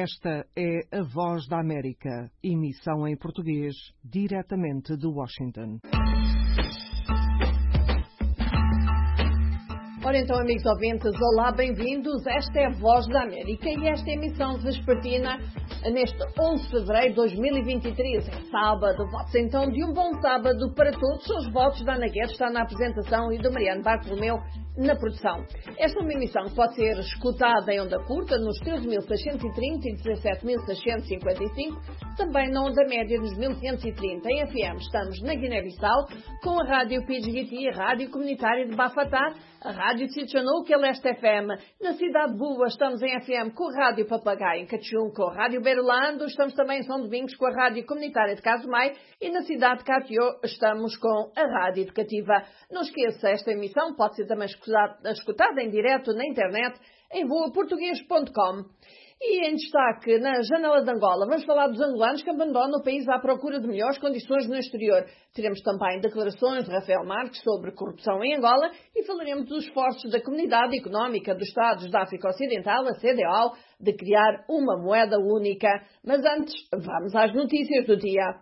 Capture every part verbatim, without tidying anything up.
Esta é a Voz da América, emissão em português, diretamente de Washington. Ora então, amigos ouvintes, olá, bem-vindos. Esta é a Voz da América e esta emissão vespertina neste onze de fevereiro de dois mil e vinte e três, é sábado. Votos então de um bom sábado para todos. São os votos da Ana Guedes, está na apresentação, e do Mariano Bartolomeu na produção. Esta é uma emissão que pode ser escutada em onda curta nos treze mil seiscentos e trinta e dezassete mil seiscentos e cinquenta e cinco, também na onda média nos mil quinhentos e trinta. Em F M estamos na Guiné-Bissau com a Rádio Pidgiti, a Rádio Comunitária de Bafatá, a Rádio Tchitchanou, que é Leste F M. Na cidade de Buba estamos em F M com a Rádio Papagaio, em Cachum com a Rádio Berlando, estamos também em São Domingos com a Rádio Comunitária de Casumai e na cidade de Catió estamos com a Rádio Educativa. Não esqueça, esta emissão pode ser também escutada em direto na internet em voa português ponto com. E em destaque, na Janela de Angola, vamos falar dos angolanos que abandonam o país à procura de melhores condições no exterior. Teremos também declarações de Rafael Marques sobre corrupção em Angola e falaremos dos esforços da Comunidade Económica dos Estados da África Ocidental, a C D A O, de criar uma moeda única. Mas antes, vamos às notícias do dia.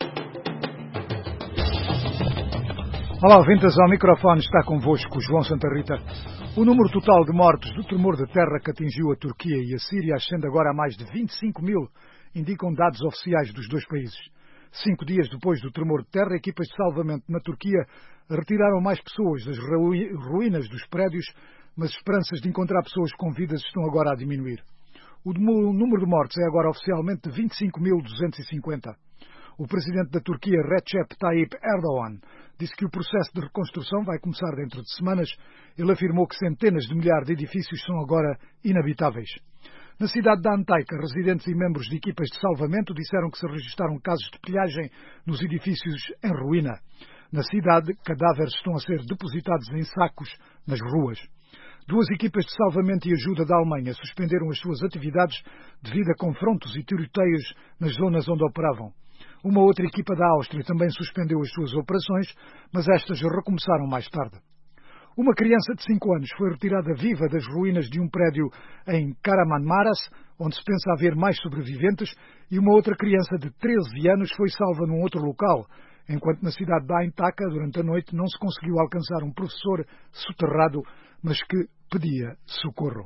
Olá, ouvintes, ao microfone está convosco João Santa Rita. O número total de mortos do tremor de terra que atingiu a Turquia e a Síria ascende agora a mais de vinte e cinco mil, indicam dados oficiais dos dois países. Cinco dias depois do tremor de terra, equipas de salvamento na Turquia retiraram mais pessoas das ruínas dos prédios, mas esperanças de encontrar pessoas com vidas estão agora a diminuir. O número de mortes é agora oficialmente de vinte e cinco mil duzentos e cinquenta. O presidente da Turquia, Recep Tayyip Erdogan, disse que o processo de reconstrução vai começar dentro de semanas. Ele afirmou que centenas de milhares de edifícios são agora inabitáveis. Na cidade de Antaica, residentes e membros de equipas de salvamento disseram que se registaram casos de pilhagem nos edifícios em ruína. Na cidade, cadáveres estão a ser depositados em sacos nas ruas. Duas equipas de salvamento e ajuda da Alemanha suspenderam as suas atividades devido a confrontos e tiroteios nas zonas onde operavam. Uma outra equipa da Áustria também suspendeu as suas operações, mas estas recomeçaram mais tarde. Uma criança de cinco anos foi retirada viva das ruínas de um prédio em Kahramanmaraş, onde se pensa haver mais sobreviventes, e uma outra criança de treze anos foi salva num outro local, enquanto na cidade de Antaka, durante a noite, não se conseguiu alcançar um professor soterrado, mas que pedia socorro.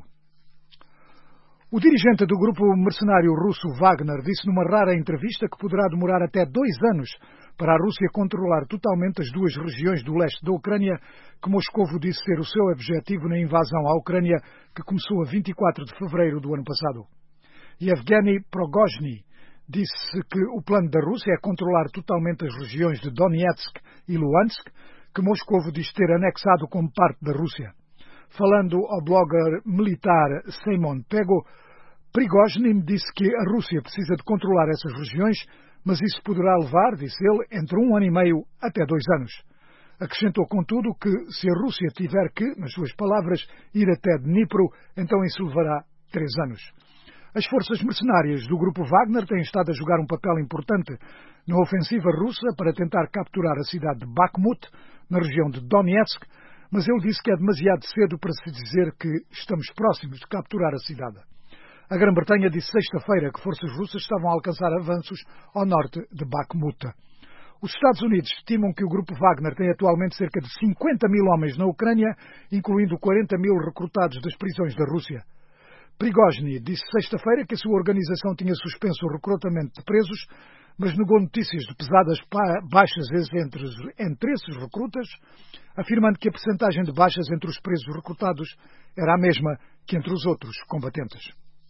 O dirigente do grupo mercenário russo Wagner disse numa rara entrevista que poderá demorar até dois anos para a Rússia controlar totalmente as duas regiões do leste da Ucrânia, que Moscovo disse ser o seu objetivo na invasão à Ucrânia, que começou a vinte e quatro de fevereiro do ano passado. Yevgeny Prigozhin disse que o plano da Rússia é controlar totalmente as regiões de Donetsk e Luhansk, que Moscovo diz ter anexado como parte da Rússia. Falando ao blogger militar Simon Pego, Prigozhin disse que a Rússia precisa de controlar essas regiões, mas isso poderá levar, disse ele, entre um ano e meio até dois anos. Acrescentou, contudo, que se a Rússia tiver que, nas suas palavras, ir até Dnipro, então isso levará três anos. As forças mercenárias do grupo Wagner têm estado a jogar um papel importante na ofensiva russa para tentar capturar a cidade de Bakhmut, na região de Donetsk, mas ele disse que é demasiado cedo para se dizer que estamos próximos de capturar a cidade. A Grã-Bretanha disse sexta-feira que forças russas estavam a alcançar avanços ao norte de Bakhmut. Os Estados Unidos estimam que o grupo Wagner tem atualmente cerca de cinquenta mil homens na Ucrânia, incluindo quarenta mil recrutados das prisões da Rússia. Prigozhin disse sexta-feira que a sua organização tinha suspenso o recrutamento de presos, mas negou notícias de pesadas baixas entre, entre esses recrutas, afirmando que a percentagem de baixas entre os presos recrutados era a mesma que entre os outros combatentes.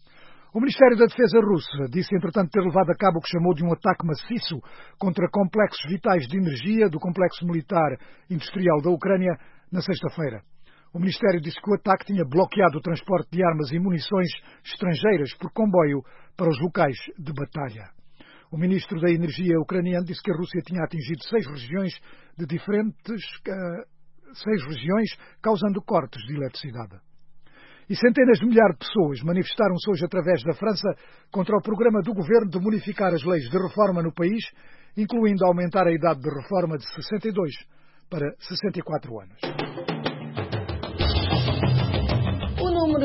O Ministério da Defesa russo disse, entretanto, ter levado a cabo o que chamou de um ataque maciço contra complexos vitais de energia do complexo militar industrial da Ucrânia na sexta-feira. O Ministério disse que o ataque tinha bloqueado o transporte de armas e munições estrangeiras por comboio para os locais de batalha. O ministro da Energia ucraniano disse que a Rússia tinha atingido seis regiões de diferentes, uh, seis regiões, causando cortes de eletricidade. E centenas de milhares de pessoas manifestaram-se hoje através da França contra o programa do governo de modificar as leis de reforma no país, incluindo aumentar a idade de reforma de sessenta e dois para sessenta e quatro anos. O número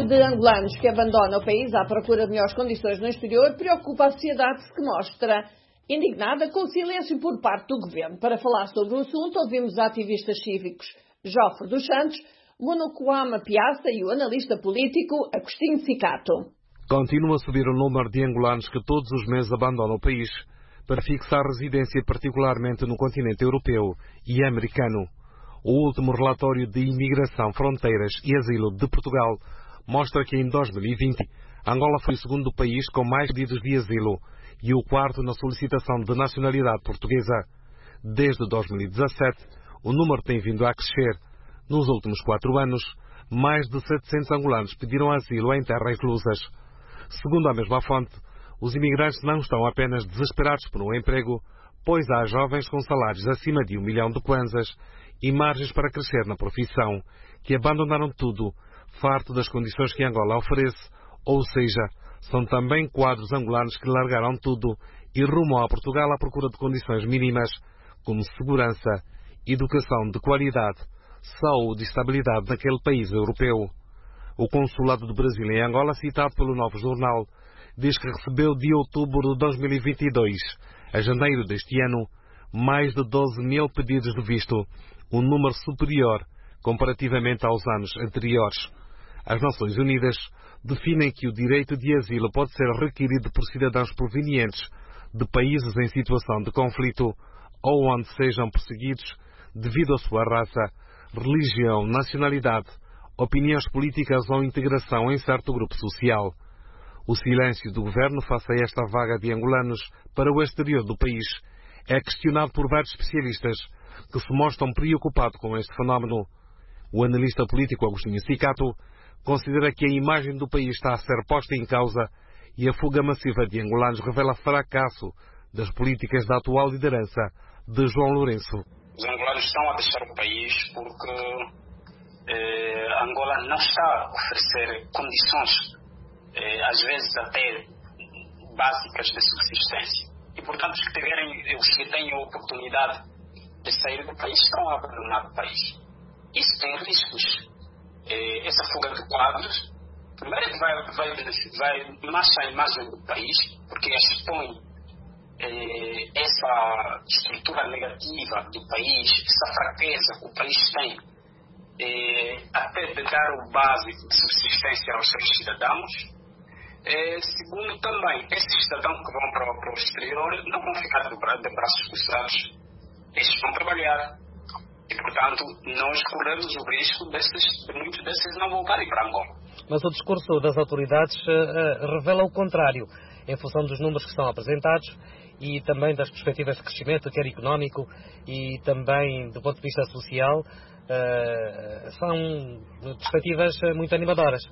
número de angolanos que abandonam o país à procura de melhores condições no exterior preocupa a sociedade, que mostra indignada com o silêncio por parte do governo. Para falar sobre o assunto, ouvimos ativistas cívicos Jofre dos Santos, Monocoama Piazza e o analista político Agostinho Cicato. Continua a subir o número de angolanos que todos os meses abandonam o país para fixar residência particularmente no continente europeu e americano. O último relatório de Imigração, Fronteiras e Asilo de Portugal mostra que em dois mil e vinte Angola foi o segundo país com mais pedidos de asilo e o quarto na solicitação de nacionalidade portuguesa. Desde dois mil e dezassete, o número tem vindo a crescer. Nos últimos quatro anos, mais de setecentos angolanos pediram asilo em terras lusas. Segundo a mesma fonte, os imigrantes não estão apenas desesperados por um emprego, pois há jovens com salários acima de um milhão de kwanzas e margens para crescer na profissão, que abandonaram tudo, farto das condições que Angola oferece, ou seja, são também quadros angolanos que largaram tudo e rumam a Portugal à procura de condições mínimas, como segurança, educação de qualidade, saúde e estabilidade naquele país europeu. O Consulado do Brasil em Angola, citado pelo Novo Jornal, diz que recebeu de outubro de dois mil e vinte e dois a janeiro deste ano mais de doze mil pedidos de visto, um número superior comparativamente aos anos anteriores. As Nações Unidas definem que o direito de asilo pode ser requerido por cidadãos provenientes de países em situação de conflito ou onde sejam perseguidos devido à sua raça, religião, nacionalidade, opiniões políticas ou integração em certo grupo social. O silêncio do governo face a esta vaga de angolanos para o exterior do país é questionado por vários especialistas que se mostram preocupados com este fenómeno. O analista político Agostinho Cicato considera que a imagem do país está a ser posta em causa e a fuga massiva de angolanos revela fracasso das políticas da atual liderança de João Lourenço. Os angolanos estão a deixar o país porque eh, Angola não está a oferecer condições, eh, às vezes até básicas de subsistência. E, portanto, os que, tiverem, os que têm a oportunidade de sair do país estão a abandonar o país. Isso tem riscos. Eh, essa fuga de quadros, primeiro vai, vai, vai manchar a imagem do país, porque expõe eh, essa estrutura negativa do país, essa fraqueza que o país tem, eh, até de dar o básico de subsistência aos seus cidadãos. Eh, segundo, também, esses cidadãos que vão para, para o exterior não vão ficar de, bra de braços cruzados, eles vão trabalhar. E, portanto, nós corremos o risco desses, de muitos desses não voltarem para Angola. Mas o discurso das autoridades uh, uh, revela o contrário, em função dos números que são apresentados e também das perspectivas de crescimento, quer económico e também do ponto de vista social, uh, são perspectivas muito animadoras.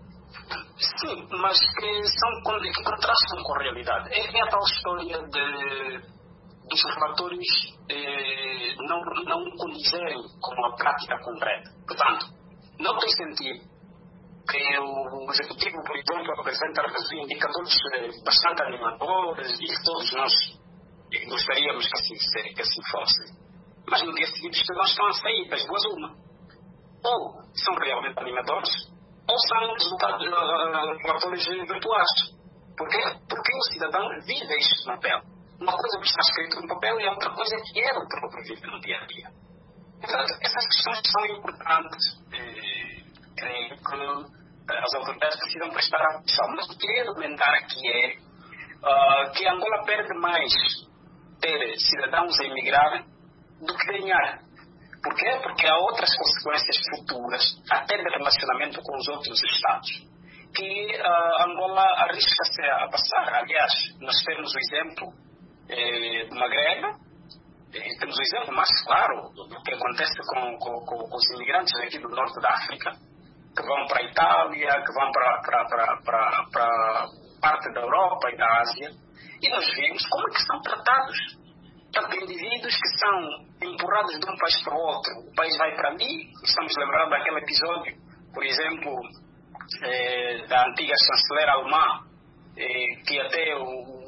Sim, mas que, são, que contrastam com a realidade. É, é a tal história de, dos relatórios eh, não, não condizerem com a prática concreta. Portanto, não tem sentido que o Executivo, por exemplo, apresenta indicadores bastante animadores e que todos nós gostaríamos que assim, que assim fosse. Mas no dia seguinte os cidadãos estão a sair das duas uma. Ou são realmente animadores, ou são resultados uh, relatórios virtuais. Porquê? Porque o cidadão vive isto na pele. Uma coisa que está escrito no papel e a outra coisa que é o próprio vive no dia a dia. Portanto, essas questões são importantes. E, creio que as autoridades precisam prestar atenção. Mas o que eu queria comentar aqui é uh, que Angola perde mais ter cidadãos a emigrar do que ganhar. Por quê? Porque há outras consequências futuras, até de relacionamento com os outros Estados, que uh, Angola arrisca-se a passar. Aliás, nós temos o exemplo eh, do Magreb, eh, temos o exemplo mais claro do, do que acontece com, com, com os imigrantes aqui do norte da África, que vão para a Itália, que vão para, para, para, para, para parte da Europa e da Ásia, e nós vemos como é que são tratados. Portanto, indivíduos que são empurrados de um país para o outro. O país vai para ali. Estamos lembrando daquele episódio, por exemplo, eh, da antiga chanceler alemã, eh, que até o, o,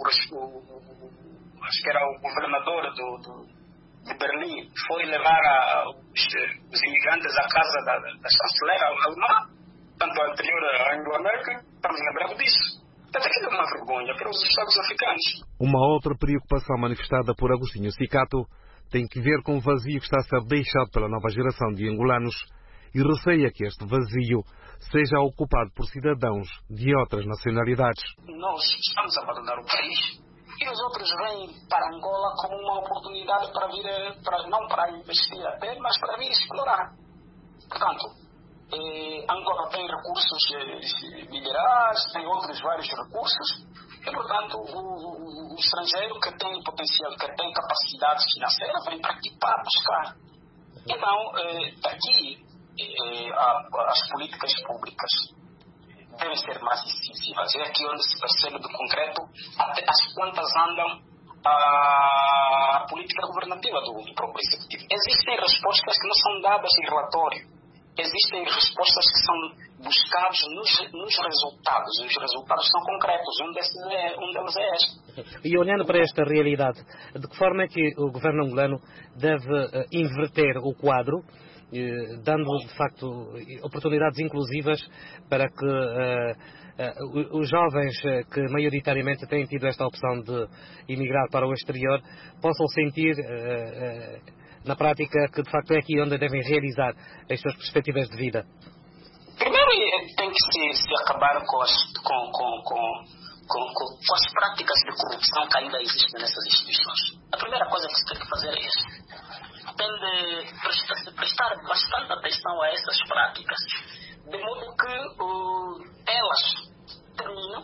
o, acho que era o governador do, do, de Berlim, foi levar a, os, os imigrantes à casa da, da chanceler alemã, tanto a anterior à Anglo-América, estamos lembrando disso. Portanto, aquilo é uma vergonha para os Estados africanos. Uma outra preocupação manifestada por Agostinho Cicato tem que ver com o vazio que está a ser deixado pela nova geração de angolanos e receia que este vazio seja ocupado por cidadãos de outras nacionalidades. Nós estamos a abandonar o país e os outros vêm para Angola como uma oportunidade para vir, para, não para investir até, mas para vir explorar. Portanto, eh, Angola tem recursos eh, minerais, tem outros vários recursos, e, portanto, o, o, o estrangeiro que tem potencial, que tem capacidade financeira, vem para aqui para buscar. Então, eh, daqui, eh, a, as políticas públicas devem ser mais incisivas. É aqui onde se percebe de concreto até as quantas andam a política governativa do, do próprio executivo. Existem respostas que não são dadas em relatório. Existem respostas que são buscadas nos, nos resultados. E os resultados são concretos. Um, desses é, um deles é este. E olhando para esta realidade, de que forma é que o governo angolano deve uh, inverter o quadro, uh, dando, de facto, oportunidades inclusivas para que uh, uh, os jovens uh, que maioritariamente têm tido esta opção de emigrar para o exterior possam sentir uh, uh, na prática que de facto é aqui onde devem realizar as suas perspectivas de vida? Primeiro tem que se, se acabar com as, com, com, com, com, com as práticas de corrupção que ainda existem nessas instituições. A primeira coisa que se tem que fazer é isso. Tem de prestar, prestar bastante atenção a essas práticas, de modo que uh, elas terminam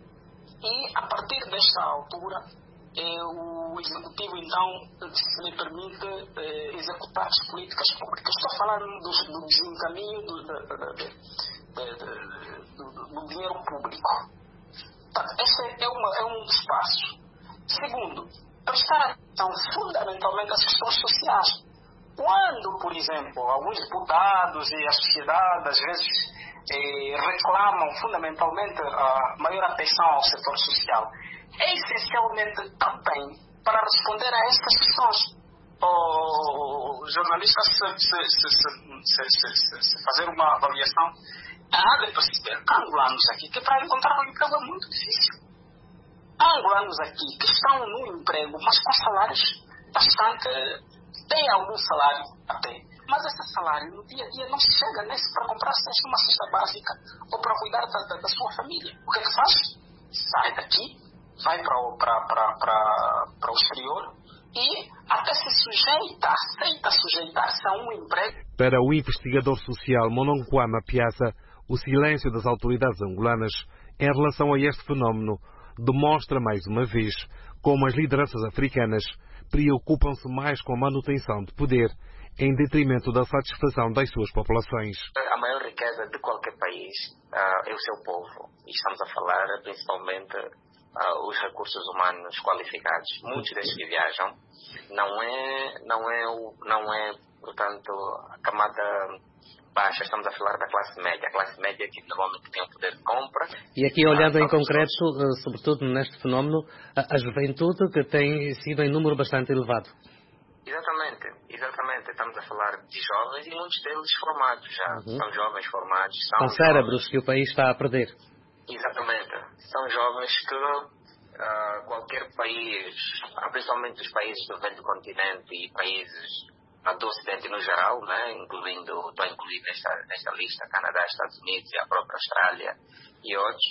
e a partir desta altura Eh, o executivo então se lhe permite eh, executar as políticas públicas. Estou a falar do, do desencaminho do, do, do, do, do, do dinheiro público. Portanto, esse é, uma, é um dos passos. Segundo, prestar atenção fundamentalmente às questões sociais. Quando, por exemplo, alguns deputados e a sociedade às vezes eh, reclamam fundamentalmente a maior atenção ao setor social, é essencialmente também para responder a estas questões. O jornalista, se, se, se, se, se, se, se fazer uma avaliação, há de perceber que há angolanos aqui que para encontrar um emprego é muito difícil. Há angolanos aqui que estão no emprego, mas com salários bastante... têm algum salário até, mas esse salário no dia a dia não chega nem para comprar uma cesta básica ou para cuidar da, da, da sua família. O que é que faz? Sai daqui, vai para o, para, para, para, para o exterior e até se sujeita, aceita sujeitar-se a um emprego. Para o investigador social Mononkwama Piazza, o silêncio das autoridades angolanas em relação a este fenómeno demonstra mais uma vez como as lideranças africanas preocupam-se mais com a manutenção de poder em detrimento da satisfação das suas populações. A maior riqueza de qualquer país uh, é o seu povo. E estamos a falar principalmente uh, os recursos humanos qualificados. Muitos desses que viajam não é, não é, o, não é portanto, a camada baixa. Estamos a falar da classe média. A classe média que normalmente tem o poder de compra. E aqui olhando uh, em concreto, uh, sobretudo neste fenómeno, a, a juventude que tem sido em número bastante elevado. Exatamente, exatamente. Estamos a falar de jovens e muitos deles formados já. Uhum. São jovens formados. São Com cérebros jovens que o país está a perder. Exatamente. São jovens que uh, qualquer país, principalmente os países do velho continente e países do Ocidente no geral, né, incluindo, estou a incluir nesta, nesta lista Canadá, Estados Unidos e a própria Austrália e outros,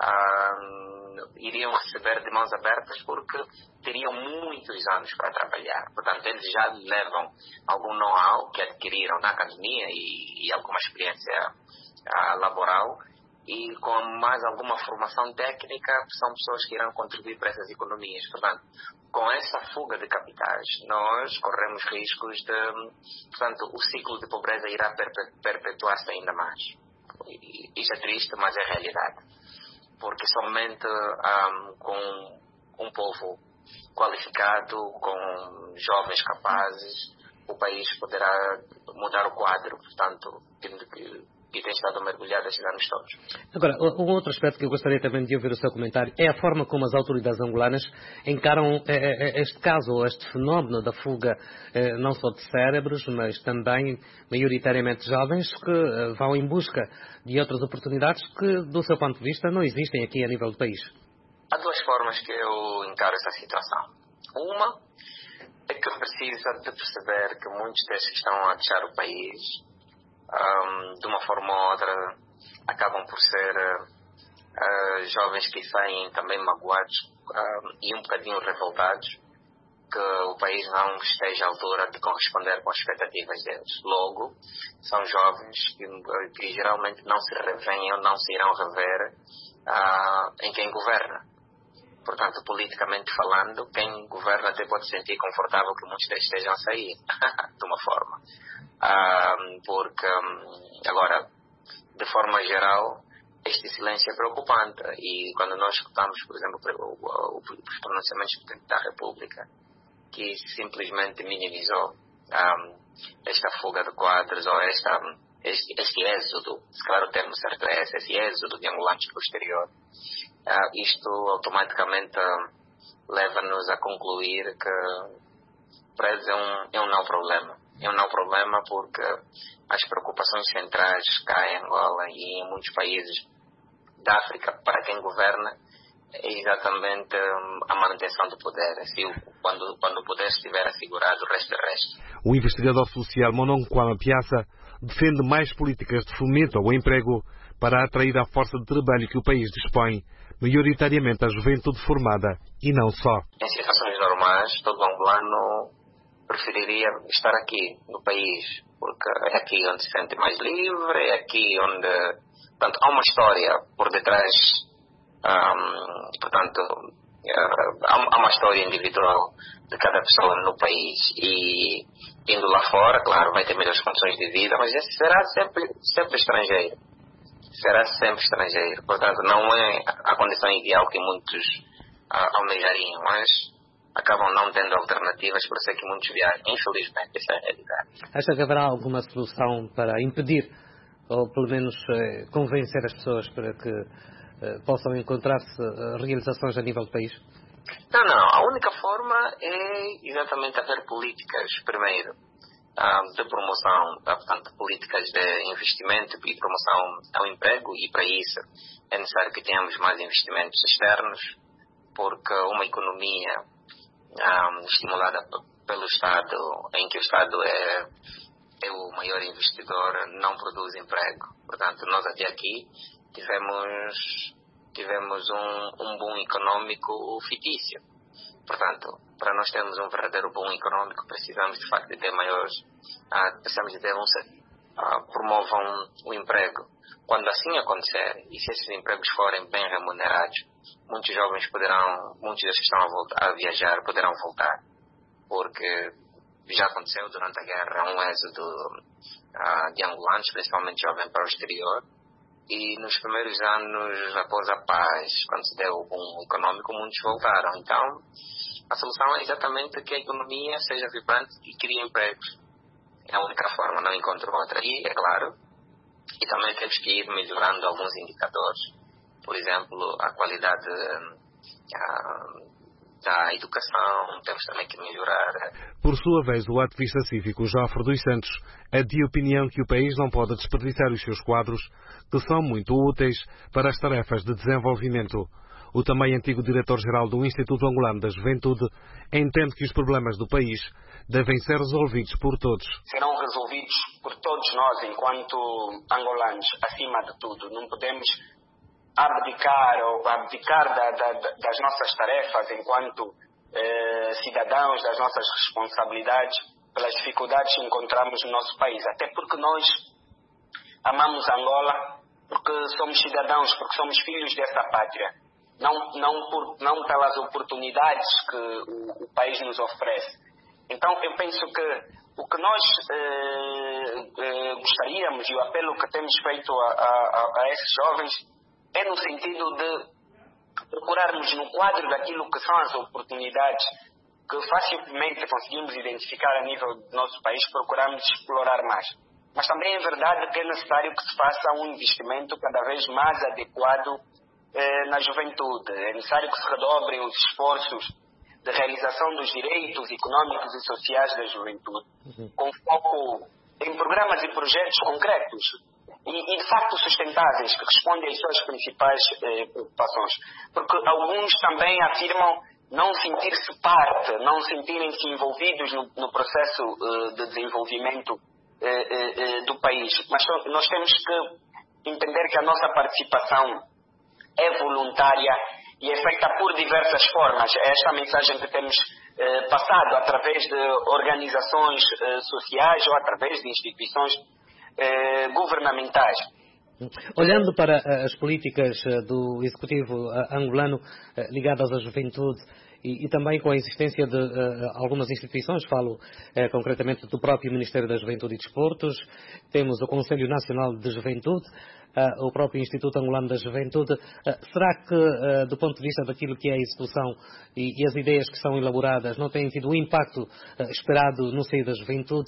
uh, iriam receber de mãos abertas porque teriam muitos anos para trabalhar. Portanto, eles já levam algum know-how que adquiriram na academia e, e alguma experiência uh, laboral e com mais alguma formação técnica, são pessoas que irão contribuir para essas economias. Portanto, com essa fuga de capitais, nós corremos riscos de, portanto, o ciclo de pobreza irá perpetuar-se ainda mais. E, isso é triste, mas é realidade. Porque somente um, com um povo qualificado, com jovens capazes, o país poderá mudar o quadro, portanto, e tem estado mergulhado estes anos todos. Agora, um outro aspecto que eu gostaria também de ouvir o seu comentário é a forma como as autoridades angolanas encaram este caso, ou este fenómeno da fuga não só de cérebros, mas também maioritariamente jovens que vão em busca de outras oportunidades que, do seu ponto de vista, não existem aqui a nível do país. Há duas formas que eu encaro essa situação. Uma é que precisa de perceber que muitos desses que estão a deixar o país, um, de uma forma ou outra, acabam por ser uh, uh, jovens que saem também magoados uh, e um bocadinho revoltados que o país não esteja à altura de corresponder com as expectativas deles. Logo, são jovens que, que geralmente não se revêem ou não se irão rever uh, em quem governa. Portanto, politicamente falando, quem governa até pode se sentir confortável que muitos deles estejam a sair, de uma forma. Uh, porque, um, agora, de forma geral, este silêncio é preocupante. E quando nós escutamos, por exemplo, os pronunciamentos da República, que simplesmente minimizou um, esta fuga de quadros, ou esta, este, este êxodo, se calhar o termo certo é esse, esse êxodo de angolanos para o exterior, Uh, isto automaticamente uh, leva-nos a concluir que para eles é um, é um não problema. É um não problema porque as preocupações centrais cá em Angola e em muitos países da África, para quem governa, é exatamente um, a manutenção do poder. Assim, quando, quando o poder estiver assegurado, o resto é resto. O investigador social Mononkwama Piazza defende mais políticas de fomento ao emprego para atrair a força de trabalho que o país dispõe, maioritariamente a juventude formada, e não só. Em situações normais, todo angolano preferiria estar aqui, no país, porque é aqui onde se sente mais livre, é aqui onde... Portanto, há uma história por detrás, um, portanto, uh, há uma história individual de cada pessoa no país, e indo lá fora, claro, vai ter melhores condições de vida, mas esse será sempre, sempre estrangeiro. Será sempre estrangeiro. Portanto, não é a condição ideal que muitos uh, almejariam, mas acabam não tendo alternativas, por isso é que muitos viajam. Infelizmente, essa é a realidade. Acha que haverá alguma solução para impedir, ou pelo menos eh, convencer as pessoas para que eh, possam encontrar-se eh, realizações a nível do país? Não, não. A única forma é exatamente haver políticas, primeiro, de promoção, portanto, políticas de investimento e promoção ao emprego, e para isso é necessário que tenhamos mais investimentos externos, porque uma economia um, estimulada pelo Estado, em que o Estado é, é o maior investidor, não produz emprego. Portanto, nós até aqui tivemos, tivemos um, um boom econômico fictício. Portanto, para nós termos um verdadeiro boom econômico, precisamos de facto de ter maiores, uh, precisamos de ter um, uh, promovam o emprego. Quando assim acontecer, e se esses empregos forem bem remunerados, muitos jovens poderão, muitos dos que estão a, voltar, a viajar poderão voltar, porque já aconteceu durante a guerra um êxodo uh, de angolanos, principalmente jovens, para o exterior. E nos primeiros anos, após a paz, quando se deu o boom econômico, muitos voltaram. Então, a solução é exatamente que a economia seja vibrante e crie empregos. É a única forma, não encontro outra. E, é claro, e também temos que ir melhorando alguns indicadores. Por exemplo, a qualidade a, da educação, temos também que melhorar. Por sua vez, o ativista cívico Joffre dos Santos é de opinião que o país não pode desperdiçar os seus quadros, que são muito úteis para as tarefas de desenvolvimento. O também antigo diretor-geral do Instituto Angolano da Juventude entende que os problemas do país devem ser resolvidos por todos. Serão resolvidos por todos nós, enquanto angolanos, acima de tudo. Não podemos abdicar ou abdicar da, da, das nossas tarefas enquanto eh, cidadãos, das nossas responsabilidades, pelas dificuldades que encontramos no nosso país. Até porque nós amamos Angola, porque somos cidadãos, porque somos filhos dessa pátria. Não, não, por, não pelas oportunidades que o, o país nos oferece. Então, eu penso que o que nós eh, eh, gostaríamos, e o apelo que temos feito a, a, a esses jovens, é no sentido de procurarmos no quadro daquilo que são as oportunidades que facilmente conseguimos identificar a nível do nosso país, procurarmos explorar mais. mas também é verdade que é necessário que se faça um investimento cada vez mais adequado eh, na juventude. É necessário que se redobrem os esforços de realização dos direitos econômicos e sociais da juventude, uhum. com foco em programas e projetos concretos e, e de facto sustentáveis, que respondem às suas principais eh, preocupações. Porque alguns também afirmam não sentir-se parte, não sentirem-se envolvidos no, no processo eh, de desenvolvimento eh, eh, do país. Mas nós temos que entender que a nossa participação é voluntária e é feita por diversas formas. É esta a mensagem que temos eh, passado através de organizações eh, sociais ou através de instituições eh, governamentais. Olhando para as políticas do Executivo angolano ligadas à juventude e, e também com a existência de uh, algumas instituições, falo uh, concretamente do próprio Ministério da Juventude e Desportos, temos o Conselho Nacional de Juventude, uh, o próprio Instituto Angolano da Juventude. Uh, será que, uh, do ponto de vista daquilo que é a execução e, e as ideias que são elaboradas, não têm tido o impacto uh, esperado no seio da juventude?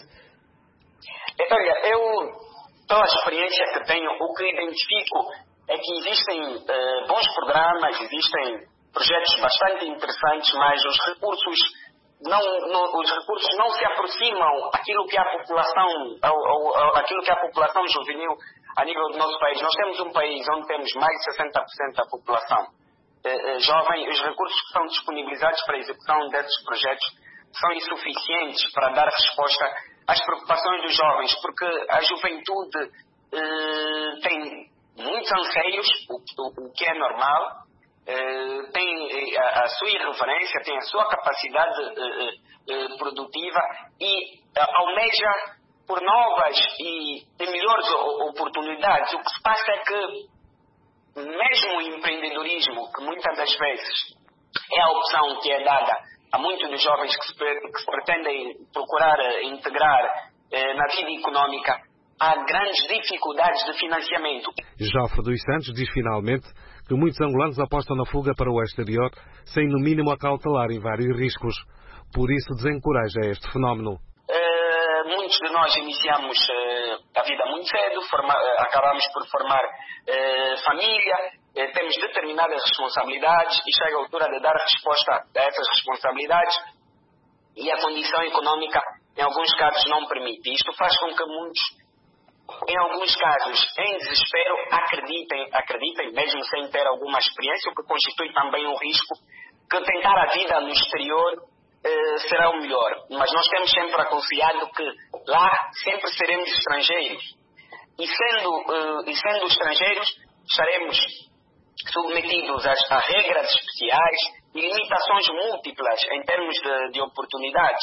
Olha, eu, pela experiência que tenho, o que identifico é que existem uh, bons programas, existem projetos bastante interessantes, mas os recursos não, não, os recursos não se aproximam àquilo que a população, ao, ao, ao, àquilo que a população juvenil a nível do nosso país. Nós temos um país onde temos mais de sessenta por cento da população eh, jovem. Os recursos que são disponibilizados para a execução desses projetos são insuficientes para dar resposta às preocupações dos jovens, porque a juventude eh, tem muitos anseios, o, o, o que é normal. Uh, tem a, a sua irreverência, tem a sua capacidade uh, uh, produtiva e uh, almeja por novas e, e melhores oportunidades. O que se passa é que mesmo o empreendedorismo, que muitas das vezes é a opção que é dada a muitos dos jovens que se, que se pretendem procurar uh, integrar uh, na vida económica, há grandes dificuldades de financiamento. Jofre dos Santos diz finalmente que muitos angolanos apostam na fuga para o exterior sem no mínimo acautelarem vários riscos. Por isso desencoraja este fenómeno. Uh, muitos de nós iniciamos uh, a vida muito cedo, forma, uh, acabamos por formar uh, família, uh, temos determinadas responsabilidades e chega a altura de dar resposta a essas responsabilidades e a condição económica em alguns casos não permite. Isto faz com que muitos, em alguns casos, em desespero, acreditem, acreditem, mesmo sem ter alguma experiência, o que constitui também um risco, que tentar a vida no exterior eh, será o melhor. Mas nós temos sempre aconselhado que lá sempre seremos estrangeiros. E sendo, eh, e sendo estrangeiros, estaremos submetidos a, a regras especiais e limitações múltiplas em termos de, de oportunidades.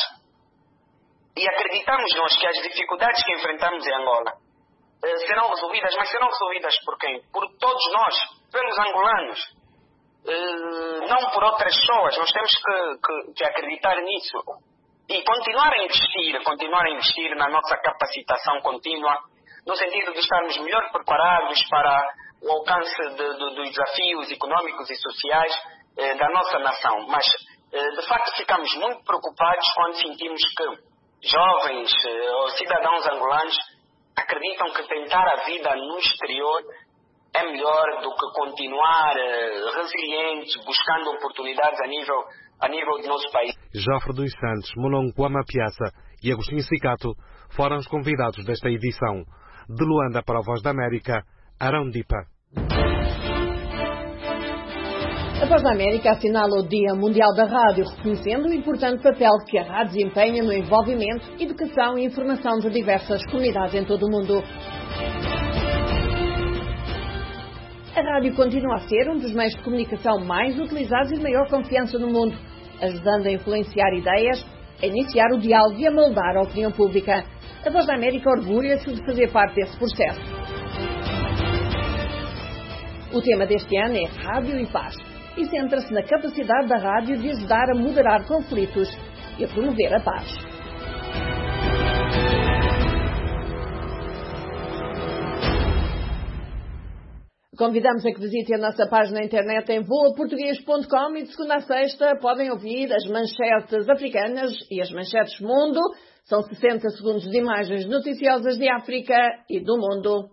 E acreditamos nós que as dificuldades que enfrentamos em Angola serão resolvidas, mas serão resolvidas por quem? Por todos nós, pelos angolanos, não por outras pessoas. Nós temos que, que, que acreditar nisso e continuar a investir, continuar a investir na nossa capacitação contínua, no sentido de estarmos melhor preparados para o alcance de, de, dos desafios económicos e sociais eh, da nossa nação. Mas, eh, de facto, ficamos muito preocupados quando sentimos que jovens eh, ou cidadãos angolanos acreditam que tentar a vida no exterior é melhor do que continuar uh, resilientes, buscando oportunidades a nível, a nível do nosso país. Jofre dos Santos, Molongo Guama Piazza e Agostinho Cicato foram os convidados desta edição. De Luanda para a Voz da América, Arão Dipa. A Voz da América assinala o Dia Mundial da Rádio, reconhecendo o importante papel que a rádio desempenha no envolvimento, educação e informação de diversas comunidades em todo o mundo. A rádio continua a ser um dos meios de comunicação mais utilizados e de maior confiança no mundo, ajudando a influenciar ideias, a iniciar o diálogo e a moldar a opinião pública. A Voz da América orgulha-se de fazer parte desse processo. O tema deste ano é Rádio e Paz, e centra-se na capacidade da rádio de ajudar a moderar conflitos e a promover a paz. Convidamos a que visitem a nossa página na internet em voa português ponto com e de segunda a sexta podem ouvir as manchetes africanas e as manchetes mundo São sessenta segundos de imagens noticiosas de África e do mundo.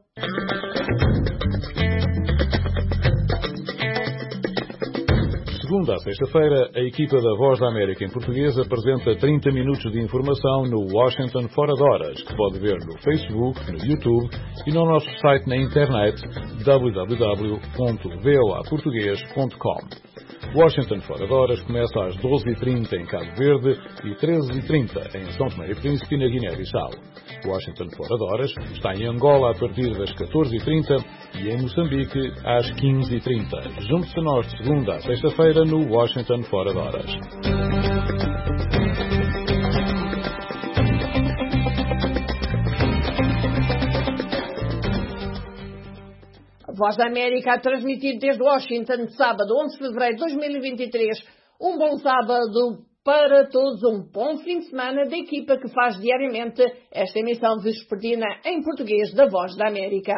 Segunda a sexta-feira, a equipa da Voz da América em português apresenta trinta minutos de informação no Washington Fora de Horas, que pode ver no Facebook, no YouTube e no nosso site na internet w w w ponto v o a português ponto com. Washington Fora de Horas começa às doze e trinta em Cabo Verde e treze e trinta em São Tomé e Príncipe e na Guiné-Bissau. Washington Fora de Horas está em Angola a partir das catorze e trinta e em Moçambique às quinze e trinta. Junte-se a nós de segunda a sexta-feira no Washington Fora de Horas. Voz da América a transmitir desde Washington, sábado onze de fevereiro de dois mil e vinte e três. Um bom sábado para todos, um bom fim de semana da equipa que faz diariamente esta emissão vespertina em português da Voz da América.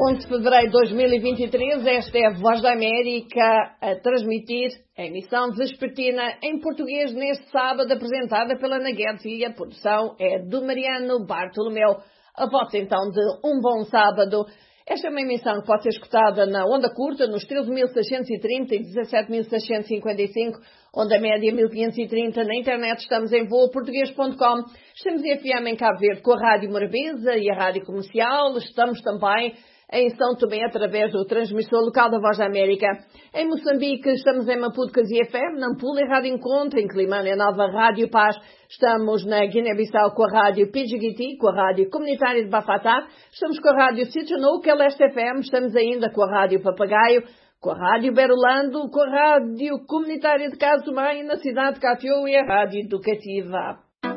onze de fevereiro de dois mil e vinte e três, esta é a Voz da América a transmitir a emissão vespertina em português neste sábado, apresentada pela Ana Guedes, e a produção é do Mariano Bartolomeu. A voz então de um bom sábado. Esta é uma emissão que pode ser escutada na onda curta, nos treze mil seiscentos e trinta e dezassete mil seiscentos e cinquenta e cinco, onda média mil quinhentos e trinta. Na internet estamos em voo português ponto com. Estamos em F M em Cabo Verde com a Rádio Morabeza e a Rádio Comercial. Estamos também em São Tomé através do transmissor local da Voz da América. Em Moçambique estamos em Maputo Casia F M, Nampula em Rádio Encontro, em Climane a Nova Rádio Paz. Estamos na Guiné-Bissau com a Rádio Pidjigiti, com a Rádio Comunitária de Bafatá. Estamos com a Rádio Sitchanou, que é Leste F M. Estamos ainda com a Rádio Papagaio, com a Rádio Berolando, com a Rádio Comunitária de Casumã e na cidade de Catiou e a Rádio Educativa.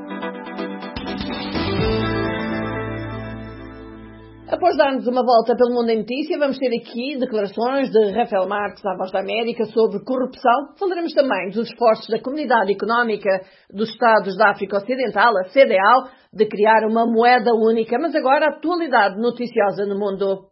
Após darmos uma volta pelo mundo em notícia, vamos ter aqui declarações de Rafael Marques à Voz da América sobre corrupção. Falaremos também dos esforços da Comunidade Económica dos Estados da África Ocidental, a C D A O, de criar uma moeda única. Mas agora a atualidade noticiosa no mundo.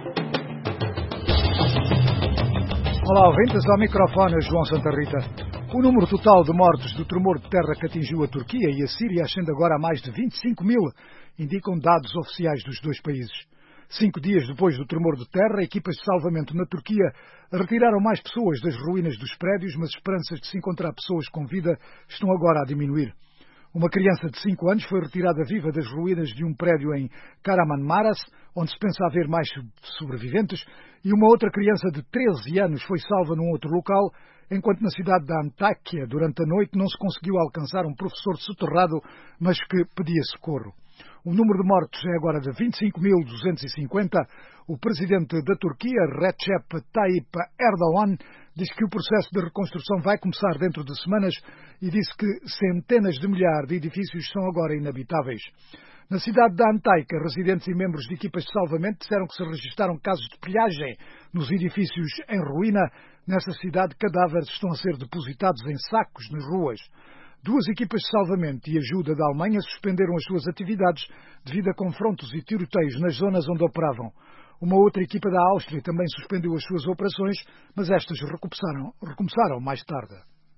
Olá, ouvintes, ao microfone João Santa Rita. O número total de mortos do tremor de terra que atingiu a Turquia e a Síria ascende agora a mais de vinte e cinco mil, indicam dados oficiais dos dois países. Cinco dias depois do tremor de terra, equipas de salvamento na Turquia retiraram mais pessoas das ruínas dos prédios, mas esperanças de se encontrar pessoas com vida estão agora a diminuir. Uma criança de cinco anos foi retirada viva das ruínas de um prédio em Kahramanmaraş, onde se pensa haver mais sobreviventes, e uma outra criança de treze anos foi salva num outro local, enquanto na cidade de Antáquia, durante a noite, não se conseguiu alcançar um professor soterrado, mas que pedia socorro. O número de mortos é agora de vinte e cinco mil duzentos e cinquenta. O presidente da Turquia, Recep Tayyip Erdogan, diz que o processo de reconstrução vai começar dentro de semanas e disse que centenas de milhares de edifícios são agora inabitáveis. Na cidade de Antáquia, residentes e membros de equipas de salvamento disseram que se registaram casos de pilhagem nos edifícios em ruína. Nessa cidade, cadáveres estão a ser depositados em sacos nas ruas. Duas equipas de salvamento e ajuda da Alemanha suspenderam as suas atividades devido a confrontos e tiroteios nas zonas onde operavam. Uma outra equipa da Áustria também suspendeu as suas operações, mas estas recomeçaram, recomeçaram mais tarde.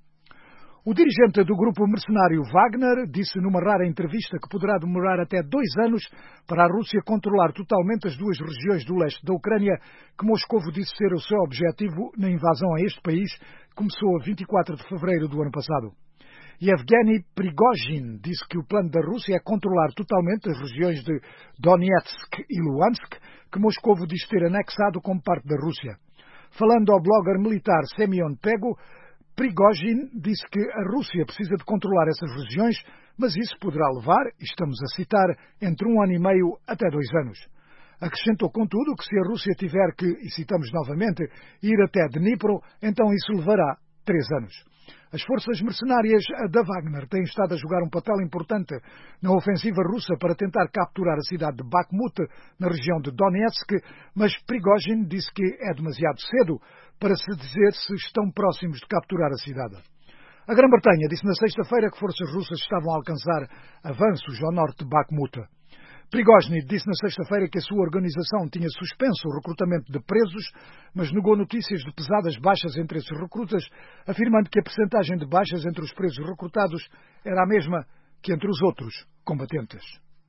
O dirigente do grupo mercenário Wagner disse numa rara entrevista que poderá demorar até dois anos para a Rússia controlar totalmente as duas regiões do leste da Ucrânia, que Moscovo disse ser o seu objetivo na invasão a este país, que começou a vinte e quatro de fevereiro do ano passado. Yevgeny Prigozhin disse que o plano da Rússia é controlar totalmente as regiões de Donetsk e Luhansk, que Moscovo diz ter anexado como parte da Rússia. Falando ao blogger militar Semyon Pego, Prigozhin disse que a Rússia precisa de controlar essas regiões, mas isso poderá levar, e estamos a citar, entre um ano e meio até dois anos. Acrescentou, contudo, que se a Rússia tiver que, e citamos novamente, ir até Dnipro, então isso levará três anos. As forças mercenárias da Wagner têm estado a jogar um papel importante na ofensiva russa para tentar capturar a cidade de Bakhmut, na região de Donetsk, mas Prigozhin disse que é demasiado cedo para se dizer se estão próximos de capturar a cidade. A Grã-Bretanha disse na sexta-feira que forças russas estavam a alcançar avanços ao norte de Bakhmut. Prigozhin disse na sexta-feira que a sua organização tinha suspenso o recrutamento de presos, mas negou notícias de pesadas baixas entre esses recrutas, afirmando que a percentagem de baixas entre os presos recrutados era a mesma que entre os outros combatentes.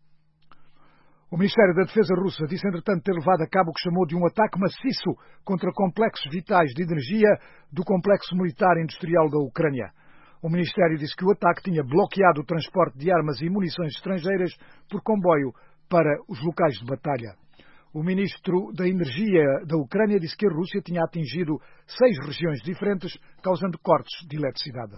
O Ministério da Defesa russa disse, entretanto, ter levado a cabo o que chamou de um ataque maciço contra complexos vitais de energia do complexo militar industrial da Ucrânia. O Ministério disse que o ataque tinha bloqueado o transporte de armas e munições estrangeiras por comboio para os locais de batalha. O Ministro da Energia da Ucrânia disse que a Rússia tinha atingido seis regiões diferentes, causando cortes de eletricidade.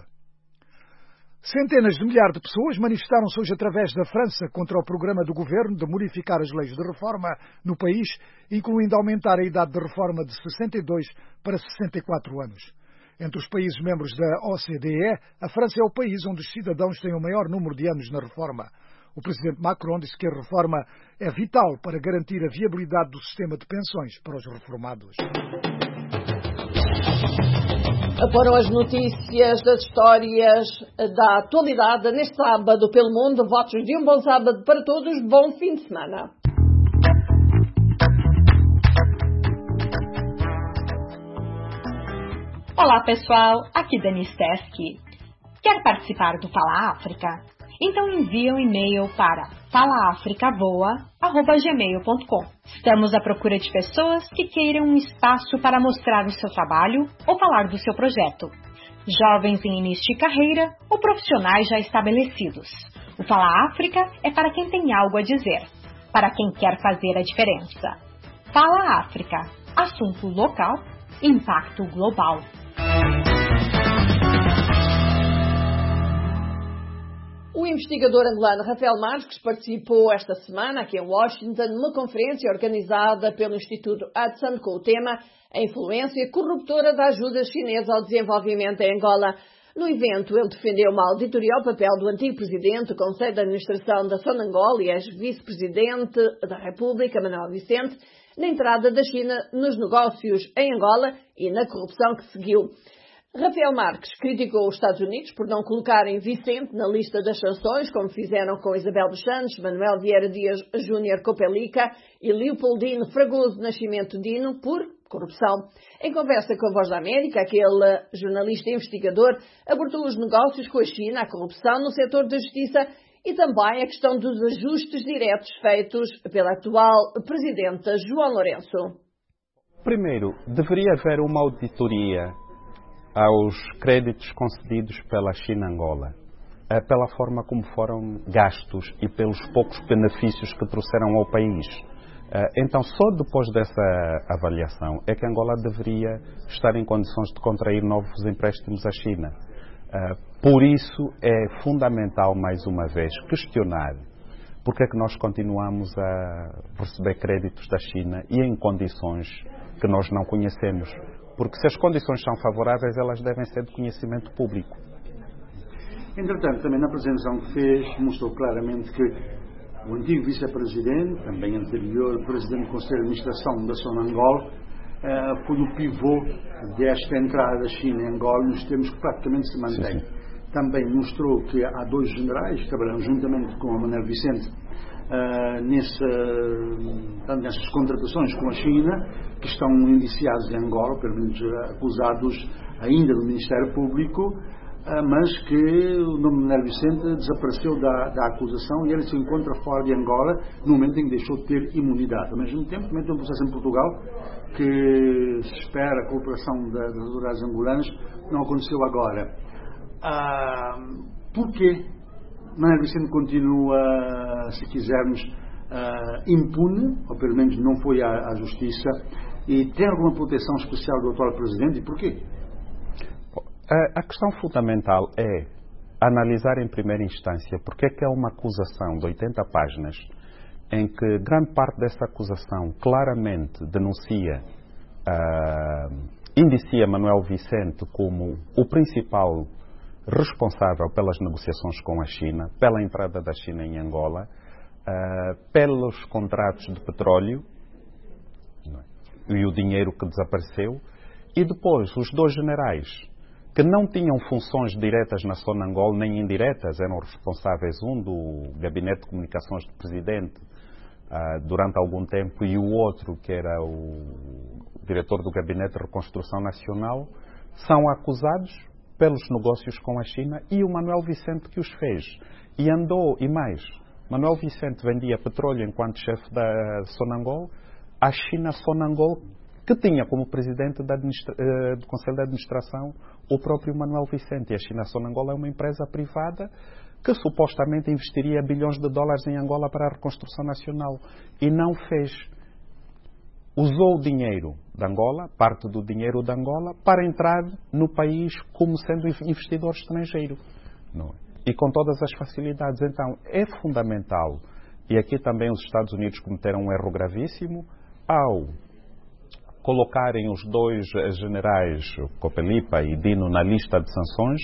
Centenas de milhares de pessoas manifestaram-se hoje através da França contra o programa do governo de modificar as leis de reforma no país, incluindo aumentar a idade de reforma de sessenta e dois para sessenta e quatro anos. Entre os países membros da O C D E, a França é o país onde os cidadãos têm o maior número de anos na reforma. O presidente Macron disse que a reforma é vital para garantir a viabilidade do sistema de pensões para os reformados. Foram as notícias das histórias da atualidade neste sábado pelo mundo. Votos de um bom sábado para todos. Bom fim de semana. Olá pessoal, aqui Dani Steski. Quer participar do Fala África? Então envie um e-mail para fala africa voa arroba gmail ponto com. Estamos à procura de pessoas que queiram um espaço para mostrar o seu trabalho ou falar do seu projeto. Jovens em início de carreira ou profissionais já estabelecidos. O Fala África é para quem tem algo a dizer, para quem quer fazer a diferença. Fala África, assunto local, impacto global. O investigador angolano Rafael Marques participou esta semana aqui em Washington numa conferência organizada pelo Instituto Hudson com o tema A Influência Corruptora da Ajuda Chinesa ao Desenvolvimento em Angola. No evento, ele defendeu uma auditoria ao papel do antigo presidente do Conselho de Administração da Sonangol e ex-vice-presidente da República, Manuel Vicente, na entrada da China nos negócios em Angola e na corrupção que seguiu. Rafael Marques criticou os Estados Unidos por não colocarem Vicente na lista das sanções, como fizeram com Isabel dos Santos, Manuel Vieira Dias Júnior Copelica e Leopoldino Fragoso Nascimento Dino, por corrupção. Em conversa com a Voz da América, aquele jornalista investigador abordou os negócios com a China, a corrupção no setor da justiça e também a questão dos ajustes diretos feitos pela atual presidenta João Lourenço. Primeiro, deveria haver uma auditoria aos créditos concedidos pela China-Angola, pela forma como foram gastos e pelos poucos benefícios que trouxeram ao país. Então, só depois dessa avaliação é que Angola deveria estar em condições de contrair novos empréstimos à China. Por isso, é fundamental, mais uma vez, questionar porque é que nós continuamos a receber créditos da China e em condições que nós não conhecemos. Porque se as condições são favoráveis, elas devem ser de conhecimento público. Entretanto, também na apresentação que fez, mostrou claramente que o antigo vice-presidente, também anterior presidente do Conselho de Administração da Sonangol, uh, foi o pivô desta entrada da China em Angola nos termos que praticamente se mantém. Sim, sim. Também mostrou que há dois generais que trabalham juntamente com a Manuel Vicente uh, nessa, nessas contratações com a China, que estão indiciados em Angola, pelo menos acusados ainda do Ministério Público, uh, mas que o nome de Manuel Vicente desapareceu da, da acusação e ele se encontra fora de Angola no momento em que deixou de ter imunidade. Ao mesmo tempo, também tem um processo em Portugal que se espera a cooperação das autoridades angolanas, não aconteceu agora. Ah, porquê Manuel Vicente continua, se quisermos, ah, impune, ou pelo menos não foi à, à justiça, e tem alguma proteção especial do atual presidente, e porquê? A, a questão fundamental é analisar em primeira instância porque é que é uma acusação de oitenta páginas em que grande parte dessa acusação claramente denuncia, ah, indicia Manuel Vicente como o principal responsável pelas negociações com a China, pela entrada da China em Angola, uh, pelos contratos de petróleo e o dinheiro que desapareceu, e depois os dois generais que não tinham funções diretas na Sonangol nem indiretas, eram responsáveis, um do Gabinete de Comunicações do Presidente uh, durante algum tempo e o outro que era o diretor do Gabinete de Reconstrução Nacional, são acusados pelos negócios com a China e o Manuel Vicente que os fez. E andou, e mais, Manuel Vicente vendia petróleo enquanto chefe da Sonangol à China Sonangol, que tinha como presidente da administra- do Conselho de Administração o próprio Manuel Vicente. E a China Sonangol é uma empresa privada que supostamente investiria bilhões de dólares em Angola para a reconstrução nacional. E não fez. Usou o dinheiro de Angola, parte do dinheiro de Angola, para entrar no país como sendo investidor estrangeiro. Não é? E com todas as facilidades. Então, é fundamental, e aqui também os Estados Unidos cometeram um erro gravíssimo, ao colocarem os dois generais, Copelipa e Dino, na lista de sanções,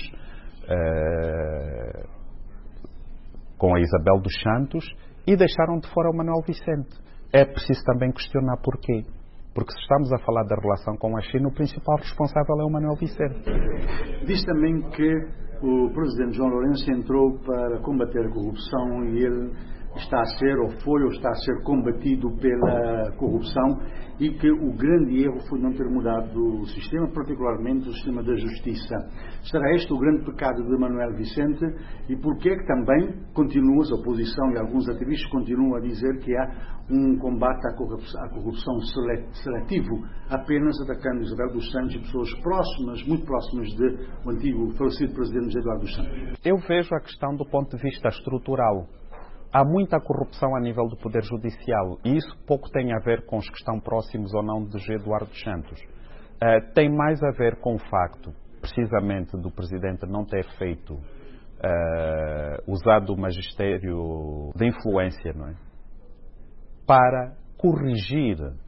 eh, com a Isabel dos Santos, e deixaram de fora o Manuel Vicente. É preciso também questionar porquê. Porque se estamos a falar da relação com a China, o principal responsável é o Manuel Vicente. Diz também que o presidente João Lourenço entrou para combater a corrupção e ele está a ser, ou foi, ou está a ser combatido pela corrupção e que o grande erro foi não ter mudado o sistema, particularmente o sistema da justiça. Será este o grande pecado de Manuel Vicente e porquê que também continua, a oposição e alguns ativistas continuam a dizer que há um combate à corrupção, à corrupção seletivo, apenas atacando Isabel dos Santos e pessoas próximas, muito próximas do antigo falecido presidente José Eduardo dos Santos? Eu vejo a questão do ponto de vista estrutural. Há muita corrupção a nível do Poder Judicial e isso pouco tem a ver com os que estão próximos ou não de José Eduardo dos Santos. Uh, tem mais a ver com o facto, precisamente, do Presidente não ter feito, uh, usado o magistério de influência, não é? Para corrigir, uh,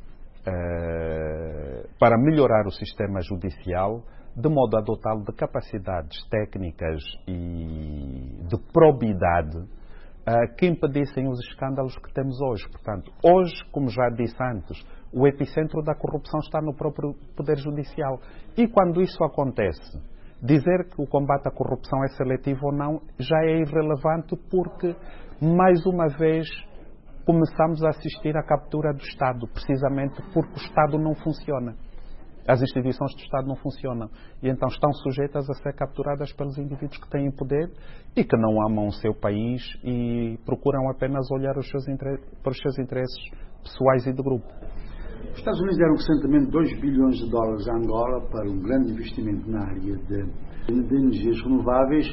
para melhorar o sistema judicial, de modo a dotá-lo de capacidades técnicas e de probidade uh, que impedissem os escândalos que temos hoje. Portanto, hoje, como já disse antes, o epicentro da corrupção está no próprio Poder Judicial. E quando isso acontece, dizer que o combate à corrupção é seletivo ou não já é irrelevante porque, mais uma vez, começamos a assistir à captura do Estado, precisamente porque o Estado não funciona. As instituições do Estado não funcionam e então estão sujeitas a ser capturadas pelos indivíduos que têm poder e que não amam o seu país e procuram apenas olhar os seus para os seus interesses pessoais e de grupo. Os Estados Unidos deram recentemente dois bilhões de dólares a Angola para um grande investimento na área de, de energias renováveis.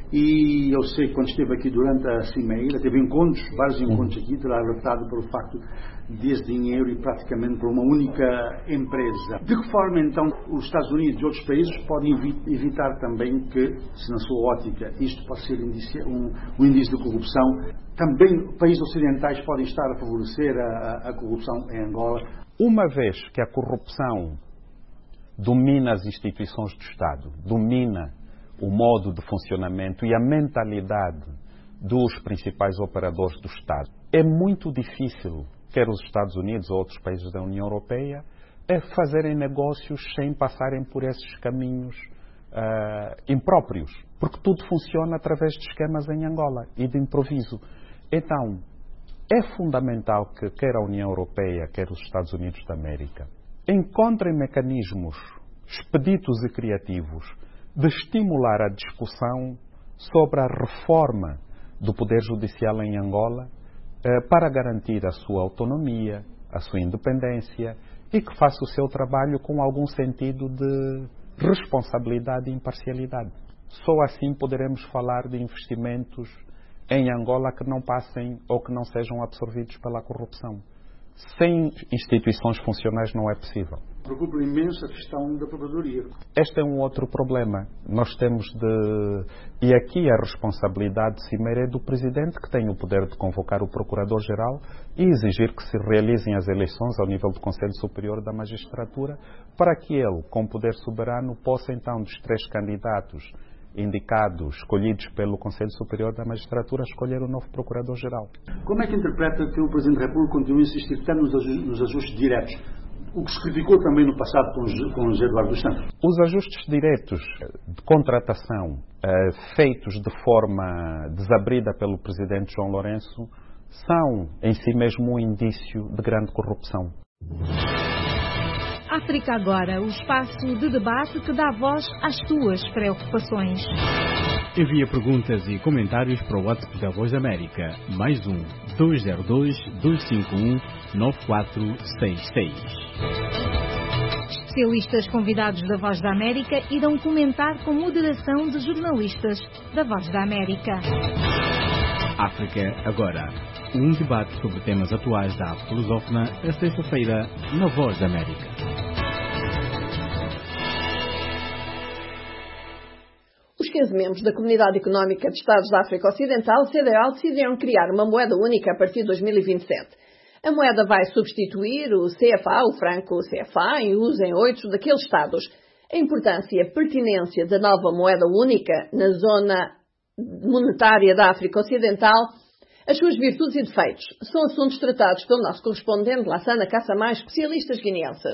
E eu sei que quando esteve aqui durante a cimeira, teve encontros, vários encontros aqui, terá alertado pelo facto desse dinheiro e praticamente por uma única empresa. De que forma então os Estados Unidos e outros países podem evitar também que, se na sua ótica isto pode ser um, um indício de corrupção, também países ocidentais podem estar a favorecer a, a corrupção em Angola? Uma vez que a corrupção domina as instituições do Estado, domina o modo de funcionamento e a mentalidade dos principais operadores do Estado, é muito difícil, quer os Estados Unidos ou outros países da União Europeia, é fazerem negócios sem passarem por esses caminhos uh, impróprios, porque tudo funciona através de esquemas em Angola e de improviso. Então, é fundamental que quer a União Europeia, quer os Estados Unidos da América, encontrem mecanismos expeditos e criativos de estimular a discussão sobre a reforma do Poder Judicial em Angola eh, para garantir a sua autonomia, a sua independência e que faça o seu trabalho com algum sentido de responsabilidade e imparcialidade. Só assim poderemos falar de investimentos em Angola que não passem ou que não sejam absorvidos pela corrupção. Sem instituições funcionais não é possível. Preocupa imenso a questão da Procuradoria. Este é um outro problema. Nós temos de... E aqui a responsabilidade cimeira é do Presidente, que tem o poder de convocar o Procurador-Geral e exigir que se realizem as eleições ao nível do Conselho Superior da Magistratura, para que ele, com poder soberano, possa então, dos três candidatos indicados, escolhidos pelo Conselho Superior da Magistratura, escolher o novo Procurador-Geral. Como é que interpreta que o Presidente da República continua a insistir tanto nos ajustes diretos, o que se criticou também no passado com José Eduardo dos Santos? Os ajustes diretos de contratação eh, feitos de forma desabrida pelo Presidente João Lourenço são em si mesmo um indício de grande corrupção. África Agora, o espaço de debate que dá voz às tuas preocupaçes. Envia perguntas e comentários para o WhatsApp da Voz da América. Mais um, dois zero dois, dois cinco um, nove quatro seis seis. Especialistas convidados da Voz da América irão comentar com moderação de jornalistas da Voz da América. África Agora, um debate sobre temas atuais da África lusófona, a sexta-feira, na Voz da América. Os quinze membros da Comunidade Económica de Estados da África Ocidental, C D A O, decidiram criar uma moeda única a partir de dois mil e vinte e sete. A moeda vai substituir o C F A, o franco C F A, em uso em oito daqueles Estados. A importância e a pertinência da nova moeda única na zona monetária da África Ocidental, as suas virtudes e defeitos, são assuntos tratados pelo nosso correspondente Lassana Kassamá, especialistas guineenses.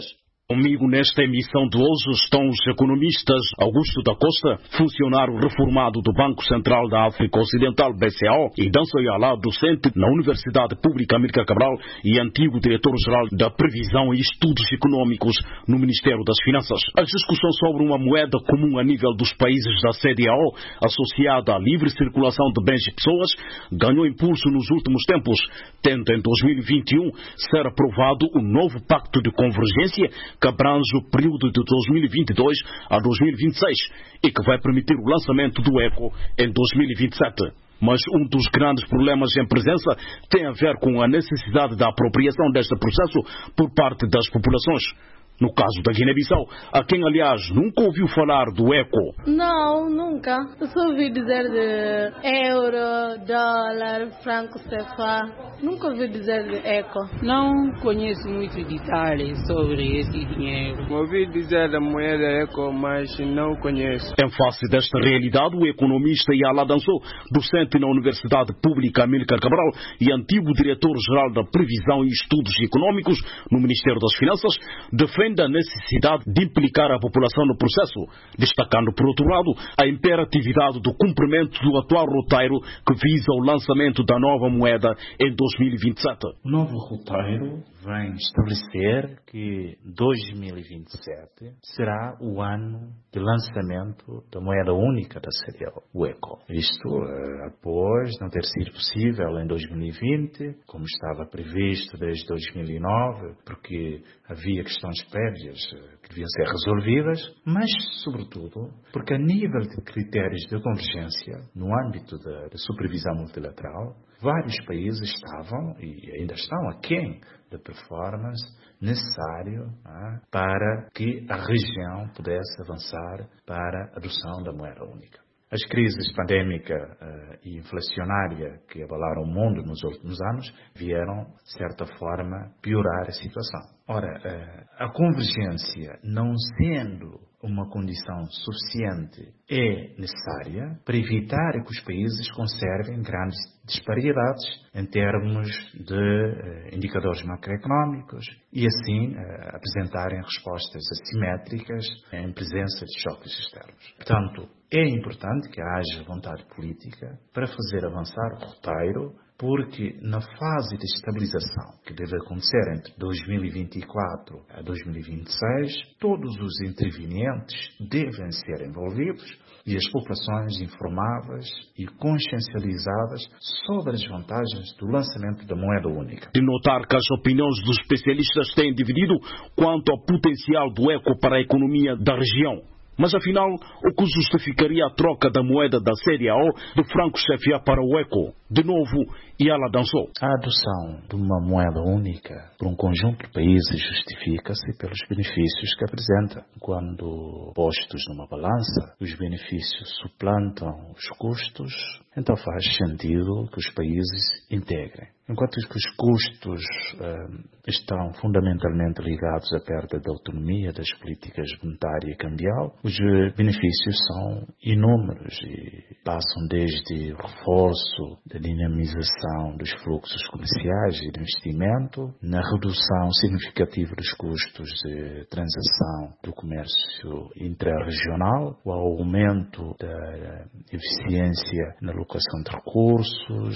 Comigo nesta emissão de hoje estão os economistas Augusto da Costa, funcionário reformado do Banco Central da África Ocidental, B C A O, e Danso Ayala, docente na Universidade Pública Amílcar Cabral e antigo diretor-geral da Previsão e Estudos Econômicos no Ministério das Finanças. A discussão sobre uma moeda comum a nível dos países da C D A O, associada à livre circulação de bens e pessoas, ganhou impulso nos últimos tempos, tendo em dois mil e vinte e um ser aprovado o novo Pacto de Convergência que abrange o período de dois mil e vinte e dois a dois mil e vinte e seis e que vai permitir o lançamento do ECO em dois mil e vinte e sete. Mas um dos grandes problemas em presença tem a ver com a necessidade da apropriação deste processo por parte das populações. No caso da Guiné-Bissau, a quem, aliás, nunca ouviu falar do ECO. Não, nunca. Eu só ouvi dizer de euro, dólar, franco C F A. Nunca ouvi dizer de ECO. Não conheço muitos detalhes sobre esse dinheiro. Ouvi dizer da moeda ECO, mas não conheço. Em face desta realidade, o economista Ayala Danso, docente na Universidade Pública Amílcar Cabral e antigo diretor-geral da Previsão e Estudos Econômicos no Ministério das Finanças, defende a necessidade de implicar a população no processo, destacando, por outro lado, a imperatividade do cumprimento do atual roteiro que visa o lançamento da nova moeda em dois mil e vinte e sete. O novo roteiro vem estabelecer que dois mil e vinte e sete será o ano de lançamento da moeda única da C D A O, o ECO. Isto uh, após não ter sido possível em dois mil e vinte, como estava previsto desde dois mil e nove, porque havia questões prévias uh, que deviam ser resolvidas, mas, sobretudo, porque a nível de critérios de convergência, no âmbito da, da supervisão multilateral, vários países estavam, e ainda estão, aquém da performance necessário ah, para que a região pudesse avançar para a adoção da moeda única. As crises pandémica uh, e inflacionária que abalaram o mundo nos últimos anos vieram, de certa forma, piorar a situação. Ora, uh, a convergência, não sendo uma condição suficiente, é necessária para evitar que os países conservem grandes disparidades em termos de uh, indicadores macroeconómicos e, assim, uh, apresentarem respostas assimétricas em presença de choques externos. Portanto, é importante que haja vontade política para fazer avançar o roteiro, porque na fase de estabilização que deve acontecer entre dois mil e vinte e quatro a dois mil e vinte e seis, todos os intervenientes devem ser envolvidos e as populações informadas e consciencializadas sobre as vantagens do lançamento da moeda única. De notar que as opiniões dos especialistas têm dividido quanto ao potencial do ECO para a economia da região. Mas, afinal, o que justificaria a troca da moeda da C D A O do franco C F A para o ECO? De novo, Ayala Danso. A adoção de uma moeda única por um conjunto de países justifica-se pelos benefícios que apresenta. Quando postos numa balança, os benefícios suplantam os custos, então faz sentido que os países integrem. Enquanto que os custos uh, estão fundamentalmente ligados à perda de autonomia das políticas monetária e cambial, os benefícios são inúmeros e passam desde o reforço da dinamização dos fluxos comerciais e de investimento, na redução significativa dos custos de transação do comércio intrarregional, o aumento da eficiência na alocação de recursos,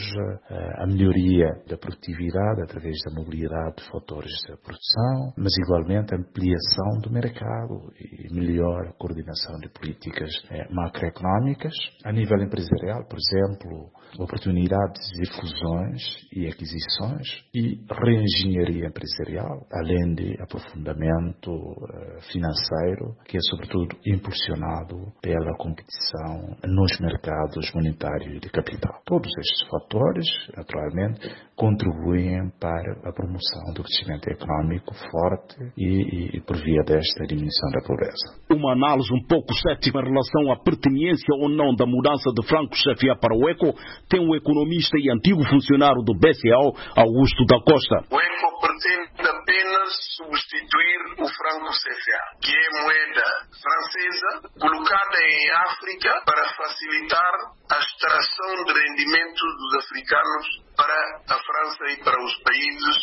a melhoria da produtividade através da mobilidade de fatores da produção, mas igualmente a ampliação do mercado e melhor coordenação de políticas eh, macroeconómicas. A nível empresarial, por exemplo, oportunidades de fusões e aquisições e reengenharia empresarial, além de aprofundamento eh, financeiro, que é sobretudo impulsionado pela competição nos mercados monetário e de capital. Todos estes fatores, naturalmente, contribuem para a promoção do crescimento económico forte e, e, e por via desta diminuição da pobreza. Uma análise um pouco cética em relação à pertinência ou não da mudança de franco C F A para o ECO tem o economista e antigo funcionário do B C A O, Augusto da Costa. O ECO pretende apenas substituir o franco C F A, que é moeda francesa colocada em África para facilitar a extração de rendimentos dos africanos para a França e para os países que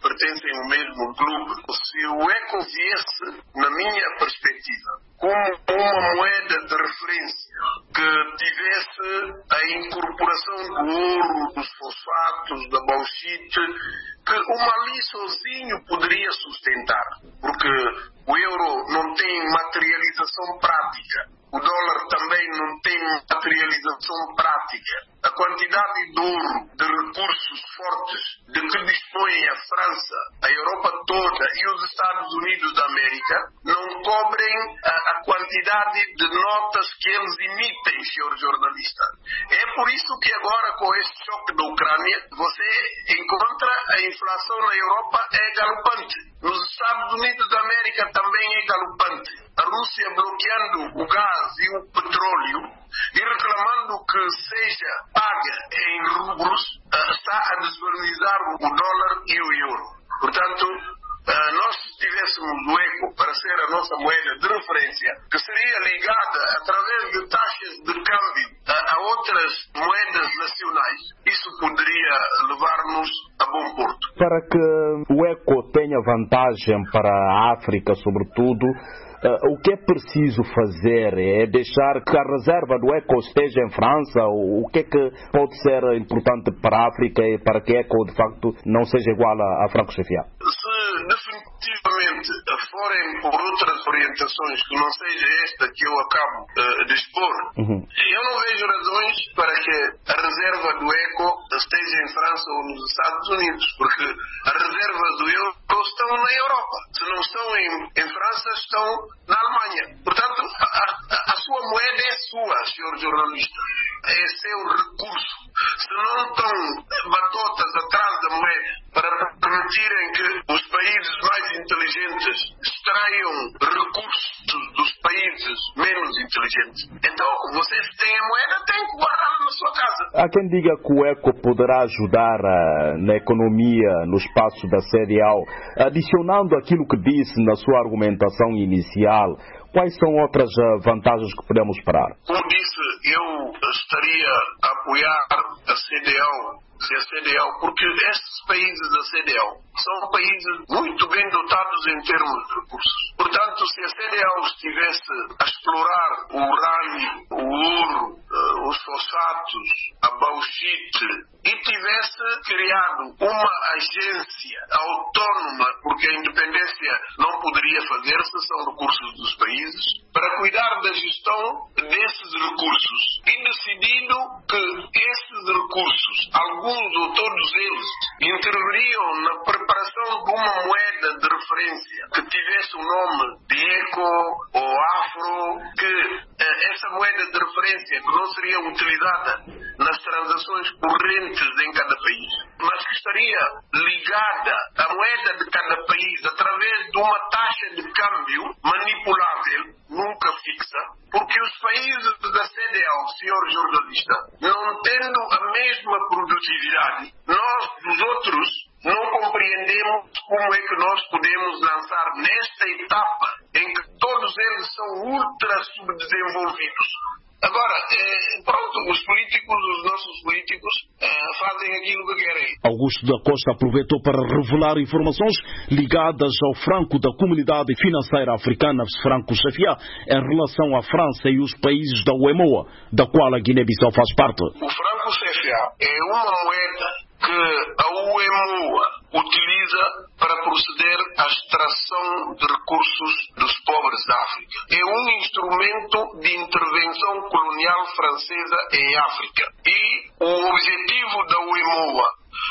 pertencem ao mesmo clube. Se o ECO viesse, na minha perspectiva, como uma moeda de referência que tivesse a incorporação do ouro, dos fosfatos, da bauxite, que o Mali sozinho poderia sustentar, porque o euro não tem materialização prática. O dólar também não tem materialização prática. A quantidade de ouro, de recursos fortes de que dispõe a França, a Europa toda e os Estados Unidos da América não cobrem a, a quantidade de notas que eles emitem, senhor jornalista. É por isso que agora, com este choque da Ucrânia, você encontra a inflação na Europa é galopante. Nos Estados Unidos da América também é galopante. A Rússia bloqueando o gás e o petróleo e reclamando que seja paga em rublos, está a desvalorizar o dólar e o euro. Portanto, nós se tivéssemos o ECO para ser a nossa moeda de referência, que seria ligada através de taxas de câmbio a, a outras moedas nacionais, isso poderia levar-nos a bom porto. Para que o ECO tenha vantagem para a África, sobretudo, Uh, o que é preciso fazer? É deixar que a reserva do ECO esteja em França? O, o que é que pode ser importante para a África e para que a ECO, de facto, não seja igual a, a franco-chefiar? Se definitivamente forem por outras orientações que não seja esta que eu acabo uh, de expor, uhum. eu não vejo razões para que a reserva do ECO esteja em França ou nos Estados Unidos, porque as reservas do euro estão na Europa. Se não estão em, em França, estão na Alemanha. Portanto, a, a, a sua moeda é sua, senhor jornalista. É seu recurso. Se não estão batotas atrás da moeda para permitirem que os países mais inteligentes extraiam recursos dos países menos inteligentes, então vocês têm a moeda, têm que guardá-la na sua casa. Há quem diga que o ECO poderá ajudar uh, na economia, no espaço da C D A O, adicionando aquilo que disse na sua argumentação inicial. Quais são outras uh, vantagens que podemos esperar? Como disse, eu estaria a apoiar a C D A O, se a C D A O, porque estes países da C D A O são países muito bem dotados em termos de recursos. Portanto, se a C D A O estivesse a explorar o urânio, o ouro, uh, os fosfatos, a bauxite, e tivesse criado uma agência autónoma, porque a independência não poderia fazer-se, são recursos dos países, para cuidar da gestão desses recursos e decidido que esses recursos, alguns ou todos eles, interviriam na preparação de uma moeda de referência que tivesse o nome de ECO ou Afro, que eh, essa moeda de referência que não seria utilizada nas transações correntes em cada país, mas que estaria ligada à moeda de cada país através de uma taxa de câmbio manipulável, nunca fixa, porque os países da C D A O, senhor jornalista, não tendo a mesma produtividade, nós, dos outros, não compreendemos como é que nós podemos lançar nesta etapa em que todos eles são ultra subdesenvolvidos. Agora, eh, pronto, os políticos, os nossos políticos, eh, fazem aquilo que querem. Augusto da Costa aproveitou para revelar informações ligadas ao franco da Comunidade Financeira Africana, franco-chefiá, em relação à França e os países da U E M O A, da qual a Guiné-Bissau faz parte. O franco-chefiá é uma moeda que a U E M O A utiliza para proceder à extração de recursos dos pobres da África. É um instrumento de intervenção colonial francesa em África. E o objetivo da U E M O A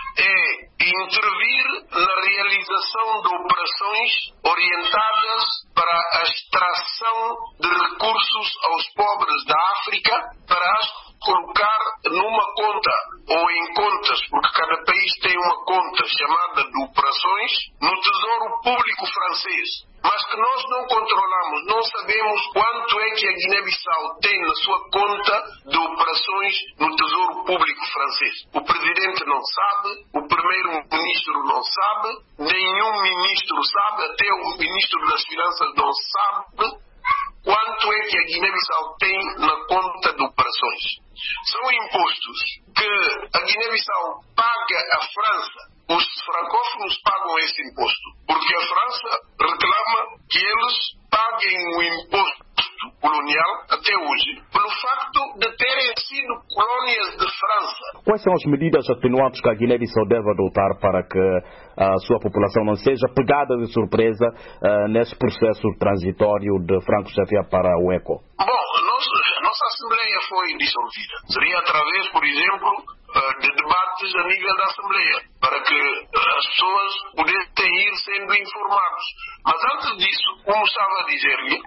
é intervir na realização de operações orientadas para a extração de recursos aos pobres da África, para as colocar numa conta ou em contas, porque cada país tem uma conta chamada de operações, no Tesouro Público francês, mas que nós não controlamos, não sabemos quanto é que a Guiné-Bissau tem na sua conta de operações no Tesouro Público francês. O presidente não sabe, o primeiro-ministro não sabe, nenhum ministro sabe, até o ministro das Finanças não sabe quanto é que a Guiné-Bissau tem na conta de operações. são impostos que a Guiné-Bissau paga à França. Os francófonos pagam esse imposto, porque a França reclama que eles paguem o imposto colonial até hoje, pelo facto de terem sido colónias de França. Quais são as medidas atenuantes que a Guiné-Bissau deve adotar para que a sua população não seja pegada de surpresa uh, nesse processo transitório de Franco Xavier para o ECO? Bom, nós, a nossa Assembleia foi dissolvida. Seria através, por exemplo, de debates a nível da Assembleia, para que as pessoas pudessem ir sendo informados. Mas antes disso, como estava a dizer-lhe,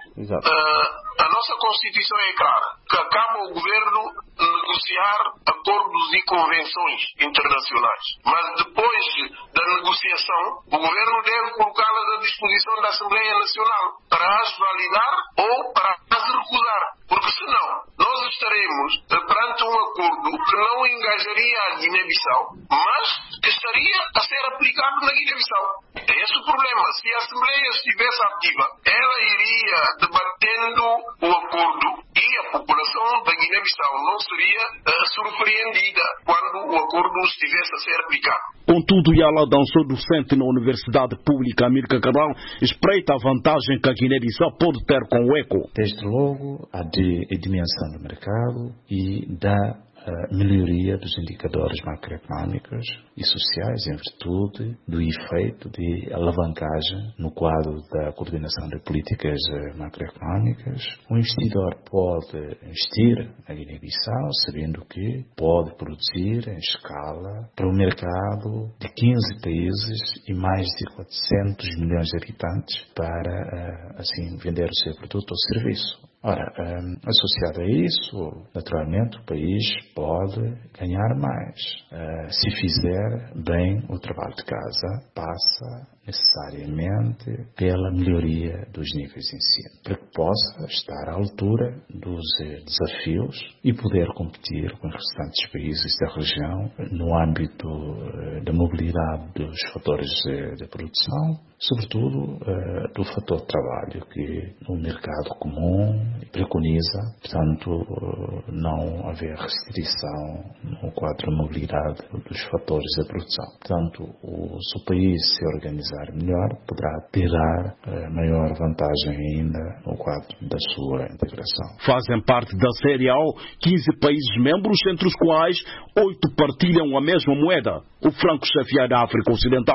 a nossa Constituição é clara, que acaba o governo negociar acordos e convenções internacionais. Mas depois da negociação, o governo deve colocá-las à disposição da Assembleia Nacional para as validar ou para as recusar. Porque senão, nós estaremos perante um acordo que não engajaria a Guiné-Bissau, mas que estaria a ser aplicado na Guiné-Bissau. É esse o problema. Se a Assembleia estivesse ativa, ela iria debatendo o acordo e a população da Guiné-Bissau não seria uh, surpreendida quando o acordo estivesse a ser aplicado. Contudo, Yala Danso, docente na Universidade Pública Amílcar Cabral, espreita a vantagem que a Guiné-Bissau pode ter com o ECO. Desde logo, a de a dimensão do mercado e da a melhoria dos indicadores macroeconómicos e sociais em virtude do efeito de alavancagem no quadro da coordenação de políticas macroeconómicas. O investidor pode investir na Guiné-Bissau sabendo que pode produzir em escala para um mercado de quinze países e mais de quatrocentos milhões de habitantes para, assim, vender o seu produto ou serviço. Ora, um, associado a isso, naturalmente o país pode ganhar mais. Uh, se fizer bem o trabalho de casa, passa necessariamente pela melhoria dos níveis de ensino, para que possa estar à altura dos eh, desafios e poder competir com os restantes países da região no âmbito eh, da mobilidade dos fatores de, de produção, sobretudo eh, do fator de trabalho, que o mercado comum preconiza, portanto, eh, não haver restrição no quadro de mobilidade dos fatores de produção. Portanto, o, se o país se organizar melhor, poderá tirar eh, maior vantagem ainda no quadro da sua integração. Fazem parte da C E A O quinze países membros, entre os quais oito partilham a mesma moeda, o franco xavier da África Ocidental.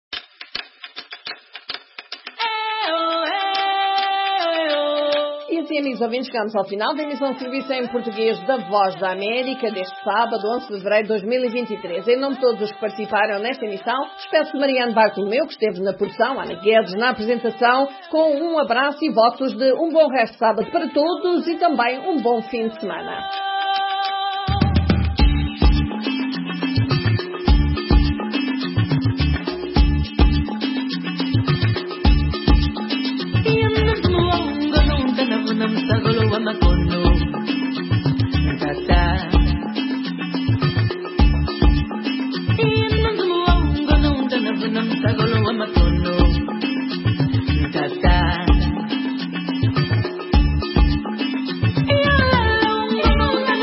E assim, amigos ouvintes, chegamos ao final da emissão de serviço em português da Voz da América deste sábado, onze de fevereiro de dois mil e vinte e três. Em nome de todos os que participaram nesta emissão, despeço de Mariano Bartolomeu, que esteve na produção, Ana Guedes na apresentação, com um abraço e votos de um bom resto de sábado para todos e também um bom fim de semana. Tata.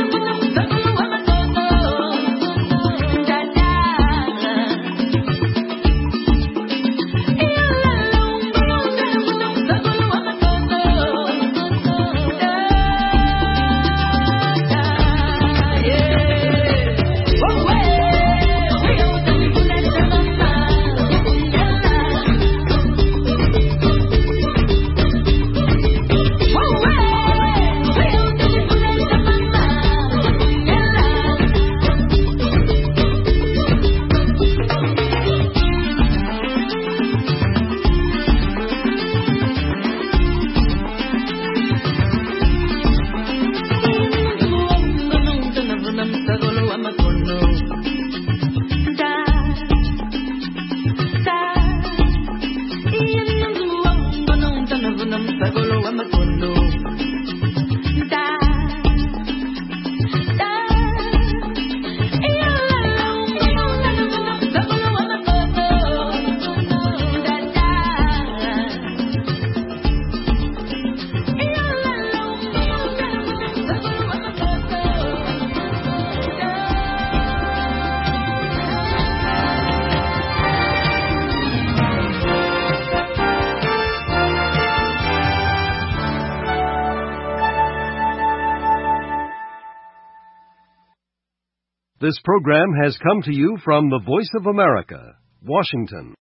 This program has come to you from the Voice of America, Washington.